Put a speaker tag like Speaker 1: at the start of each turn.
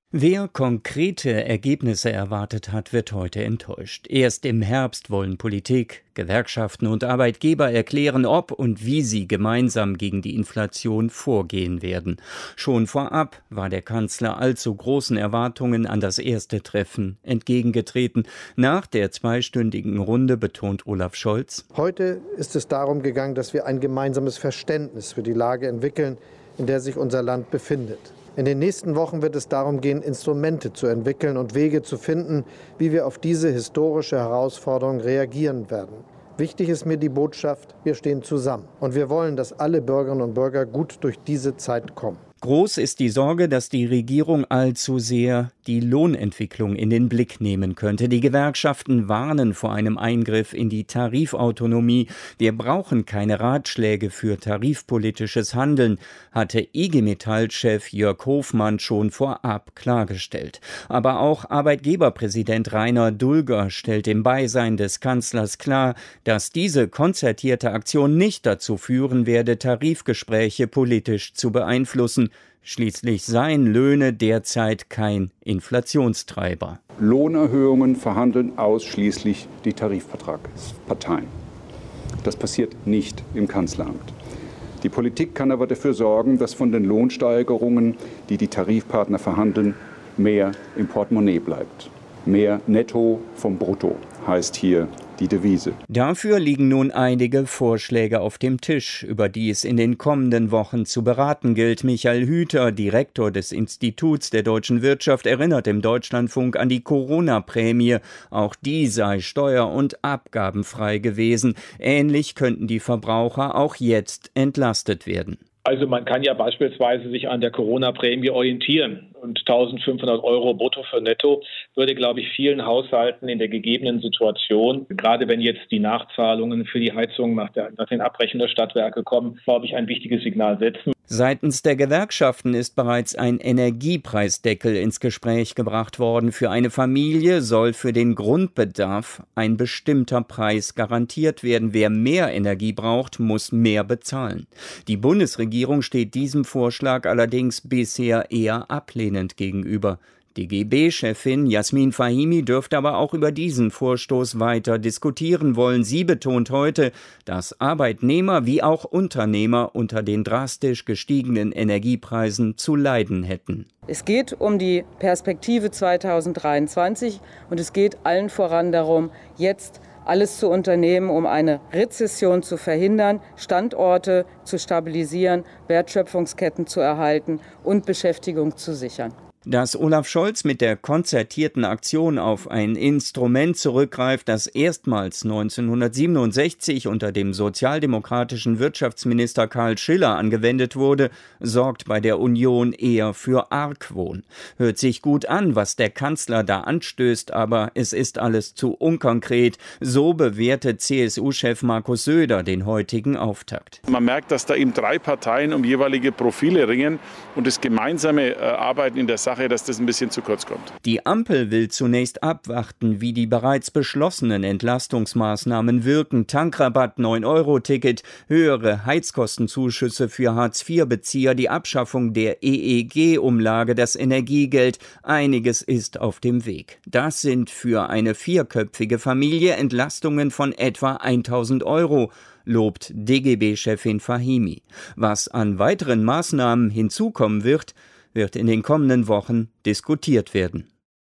Speaker 1: Wer konkrete Ergebnisse erwartet hat, wird heute enttäuscht. Erst im Herbst wollen Politik, Gewerkschaften und Arbeitgeber erklären, ob und wie sie gemeinsam gegen die Inflation vorgehen werden. Schon vorab war der Kanzler allzu großen Erwartungen an das erste Treffen entgegengetreten. Nach der zweistündigen Runde betont Olaf Scholz:
Speaker 2: Heute ist es darum gegangen, dass wir ein gemeinsames Verständnis für die Lage entwickeln, in der sich unser Land befindet. In den nächsten Wochen wird es darum gehen, Instrumente zu entwickeln und Wege zu finden, wie wir auf diese historische Herausforderung reagieren werden. Wichtig ist mir die Botschaft: Wir stehen zusammen und wir wollen, dass alle Bürgerinnen und Bürger gut durch diese Zeit kommen.
Speaker 1: Groß ist die Sorge, dass die Regierung allzu sehr die Lohnentwicklung in den Blick nehmen könnte. Die Gewerkschaften warnen vor einem Eingriff in die Tarifautonomie. Wir brauchen keine Ratschläge für tarifpolitisches Handeln, hatte IG Metall-Chef Jörg Hofmann schon vorab klargestellt. Aber auch Arbeitgeberpräsident Rainer Dulger stellt im Beisein des Kanzlers klar, dass diese konzertierte Aktion nicht dazu führen werde, Tarifgespräche politisch zu beeinflussen. Schließlich seien Löhne derzeit kein Inflationstreiber.
Speaker 3: Lohnerhöhungen verhandeln ausschließlich die Tarifvertragsparteien. Das passiert nicht im Kanzleramt. Die Politik kann aber dafür sorgen, dass von den Lohnsteigerungen, die die Tarifpartner verhandeln, mehr im Portemonnaie bleibt. Mehr Netto vom Brutto heißt hier die Devise.
Speaker 1: Dafür liegen nun einige Vorschläge auf dem Tisch, über die es in den kommenden Wochen zu beraten gilt. Michael Hüter, Direktor des Instituts der deutschen Wirtschaft, erinnert im Deutschlandfunk an die Corona-Prämie. Auch die sei steuer- und abgabenfrei gewesen. Ähnlich könnten die Verbraucher auch jetzt entlastet werden.
Speaker 4: Also man kann ja beispielsweise sich an der Corona-Prämie orientieren. Und 1.500 € brutto für netto würde, glaube ich, vielen Haushalten in der gegebenen Situation, gerade wenn jetzt die Nachzahlungen für die Heizung nach den Abrechnungen der Stadtwerke kommen, glaube ich, ein wichtiges Signal setzen.
Speaker 1: Seitens der Gewerkschaften ist bereits ein Energiepreisdeckel ins Gespräch gebracht worden. Für eine Familie soll für den Grundbedarf ein bestimmter Preis garantiert werden. Wer mehr Energie braucht, muss mehr bezahlen. Die Bundesregierung steht diesem Vorschlag allerdings bisher eher ablehnend gegenüber. DGB-Chefin Jasmin Fahimi dürfte aber auch über diesen Vorstoß weiter diskutieren wollen. Sie betont heute, dass Arbeitnehmer wie auch Unternehmer unter den drastisch gestiegenen Energiepreisen zu leiden hätten.
Speaker 5: Es geht um die Perspektive 2023 und es geht allen voran darum, jetzt alles zu unternehmen, um eine Rezession zu verhindern, Standorte zu stabilisieren, Wertschöpfungsketten zu erhalten und Beschäftigung zu sichern.
Speaker 1: Dass Olaf Scholz mit der konzertierten Aktion auf ein Instrument zurückgreift, das erstmals 1967 unter dem sozialdemokratischen Wirtschaftsminister Karl Schiller angewendet wurde, sorgt bei der Union eher für Argwohn. Hört sich gut an, was der Kanzler da anstößt, aber es ist alles zu unkonkret. So bewertet CSU-Chef Markus Söder den heutigen Auftakt.
Speaker 6: Man merkt, dass da eben 3 Parteien um jeweilige Profile ringen und das gemeinsame Arbeiten in der Sache, dass das ein bisschen zu kurz kommt.
Speaker 1: Die Ampel will zunächst abwarten, wie die bereits beschlossenen Entlastungsmaßnahmen wirken. Tankrabatt, 9-Euro-Ticket, höhere Heizkostenzuschüsse für Hartz-IV-Bezieher, die Abschaffung der EEG-Umlage, das Energiegeld. Einiges ist auf dem Weg. Das sind für eine 4-köpfige Familie Entlastungen von etwa 1.000 €, lobt DGB-Chefin Fahimi. Was an weiteren Maßnahmen hinzukommen wird in den kommenden Wochen diskutiert werden.